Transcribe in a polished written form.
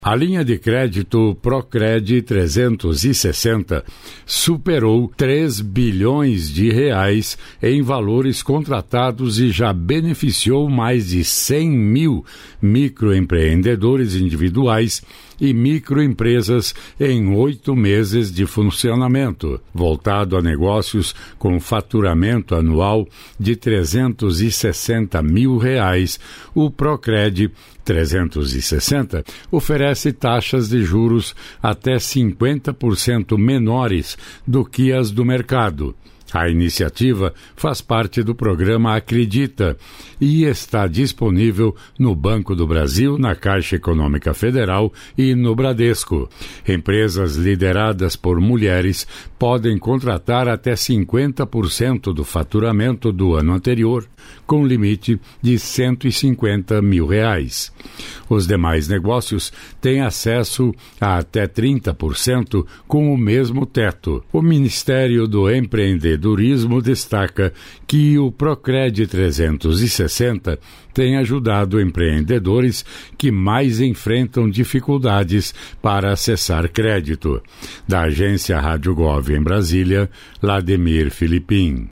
A linha de crédito Procred 360 superou 3 bilhões de reais em valores contratados e já beneficiou mais de 100 mil microempreendedores individuais e microempresas em 8 meses de funcionamento, voltado a negócios com faturamento anual de R$360 mil. O Procred 360 oferece taxas de juros até 50% menores do que as do mercado. A iniciativa faz parte do programa Acredita e está disponível no Banco do Brasil, na Caixa Econômica Federal e no Bradesco. Empresas lideradas por mulheres podem contratar até 50% do faturamento do ano anterior, com limite de R$150 mil. Os demais negócios têm acesso a até 30% com o mesmo teto. O Ministério do Empreendedorismo destaca que o Procred 360 tem ajudado empreendedores que mais enfrentam dificuldades para acessar crédito. Da agência Rádio Gov em Brasília, Lademir Filipim.